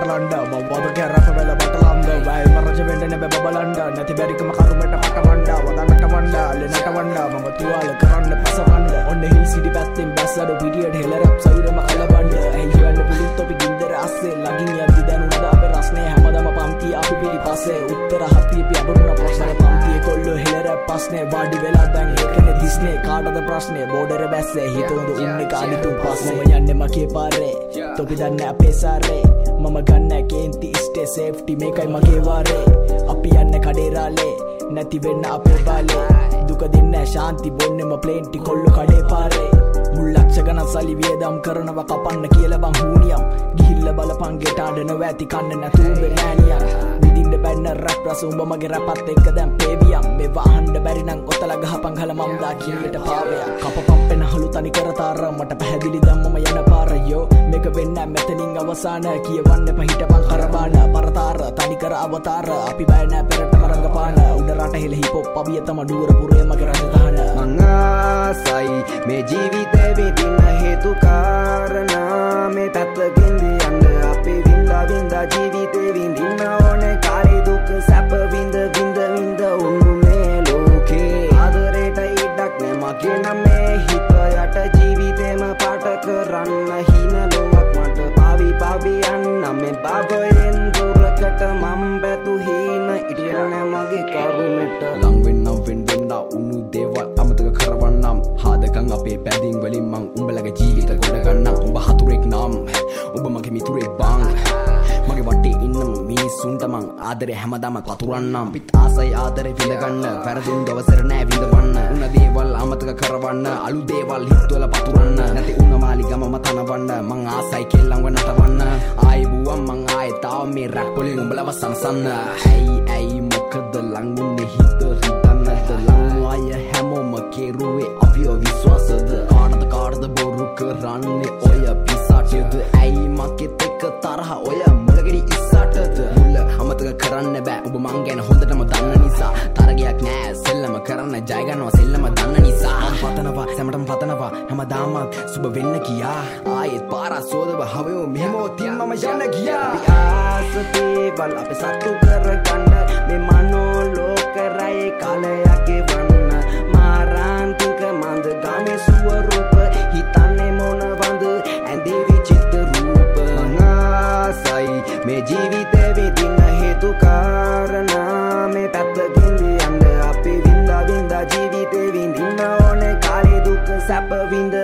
බලන්ඩ මව්වද කැරප වෙල බටලන්ද වැයි මරජ වෙන්න නැබ බලන්ඩ නැති බැරිකම කරුමට පටවන්ඩ වදනට වන්ඩ අල්ලනට වන්ඩ මම තුවාල කරන්න පසවන්ඩ ඔන්න හිල් සිටි පැත්තෙන් බැස්සඩ පිටියට හෙලරප් සවිරම කලබන්ඩ ඇහිවන්න පුලිත් තොපි ගින්දර අස්සේ ලගින් යද්දි දැනුනද අප රස්නේ හැමදම පන්ති අපි පිළි පස්සේ උත්තර හත්තිපි අබරුණ ප්‍රශ්න පන්තිය කොල්ලෝ හෙලරප් පස්නේ වාඩි වෙලා දැන් ඒකනේ දිස්නේ කාටද ප්‍රශ්නේ බෝඩර බැස්සේ හිතොඳ උන්නේ කාලිතුන් පස්සේ මම යන්නේ මගේ පාරේ තොපි දන්නේ අපේ සාරේ මම ගන්න කේන්ති ස්ටේ සේෆ්ටි මේකයි මගේ වාරේ අපි යන්නේ කඩේරාලේ නැති වෙන්න අපේ බාලේ දුක දෙන්න ශාන්ති බොන්නෙම ප්ලේන්ටි කොල්ලෝ කඩේ පාරේ මුල් ලක්ෂ ගණන් සල්ලි වියදම් කරනවා කපන්න කියලා බං හූනියම් ගිහිල්ලා බලපන් ගෙට අඬනවා ඇති කන්න නැතුව බෑනියම් විදින්න බැන්න රැප් රස උඹ මගේ රැපත් එක්ක දැන් පේවියම් මේ වහන්න බැරි නම් ඔතල ගහපන් ගල මම් දා කිල්ලට පාවය කපපම්පෙන හලු තනි කරතාර මට පැහැදිලි දැම්මම යන පාර යෝ මේක වෙන්න මෙතනින් අවසාන කියවන්න පහිටපන් කරබාන පරතාර තනි කර අවතාර අපි බය නැ පෙරටම රංගපාන උඩ රට හෙල හිපොප් අවිය තම නුවර පුරේ මගේ රජධාන මං ආසයි මේ ජීවිතේ විඳින්න හේතු කාරණා මේ පැත්තකින් යන්න අපි විඳා ජීවිතේ විඳින්න ඕනේ කාලේ දුක සැප විඳ උන්නු මේ ලෝකේ ආදරේට ඉඩක් නෑ මගේ නම් මේ හිත යට ජීවිතේම පාට කරන්න හින ලෝවක් මට පාවි යන්න මේ බබයෙන් දුරකට මම් බැතු හීන ඉටියන මගේ කරුමෙට ලං වෙන්න උණු දේවල් අමතක කරවන්නම් හාදකන් අපේ පැදින් වලින් මං උඹලගේ ජීවිත ගොඩ ගන්නම් උඹ හතුරෙක් නම් උඹ මගේ මිතුරෙක් බං මගේ වටේ ඉන්න මිනිස්සුන්ට මං ආදරේ හැමදාම පතුරන්නම් පිට ආසයි ආදරේ විඳගන්න වැරදුන් දවසර නෑ විඳවන්න උන දේවල් අමතක කරවන්න අලු දේවල් හිතවල පතුරන්න නැති උන මාලිගම මතනවන්න මං ආසයි කෙල්ලන්ව නටවන්න ආයි බුවන් මං ආයෙ තාම මේ රැප් වලින් උඹලව සංසන්න ඇයි මොකද ලං උන්නේ හිත රිදන්නද ලං අය හැමෝම කෙරුවේ අපිව විශ්වාසද කාටද බොරු කරන්නේ ඔය පිසාටද ඇයි මගෙත් එක්ක තරහ ඔය මුලගෙඩි ඉස්සටද මුල අමතක කරන්න බෑ ඔබ මං ගැන හොඳටම දන්න නිසා තරගයක් නෑ සෙල්ලම කරන්න ජය ගන්නවා සෙල්ලම දන්න නිසා පතනවා සැමටම පතනවා හැමදාමත් සුබ වෙන්න කියා ආයෙත් පාරක් සෝදව හවයෝ මෙහෙමෝ තියන් මම යන්න ගියා අපි ආස දේවල් අපි සතු කරගන්න මේ මනෝ ලෝකරයේ කාලයක් ගෙවන්න මාරාන්තික මන්ද ගාමේ ස්වරූප හිතන්නේ මොනවද ඇඳේ විචිත්ත රූප මං ආසයි මේ ජීවිතේ විඳින්න හේතු කාරණා මේ පැත්තකින් යන්න අපි විඳා ජීවිතේ විඳින්න ඕනේ කාලේ දුක සැප විඳ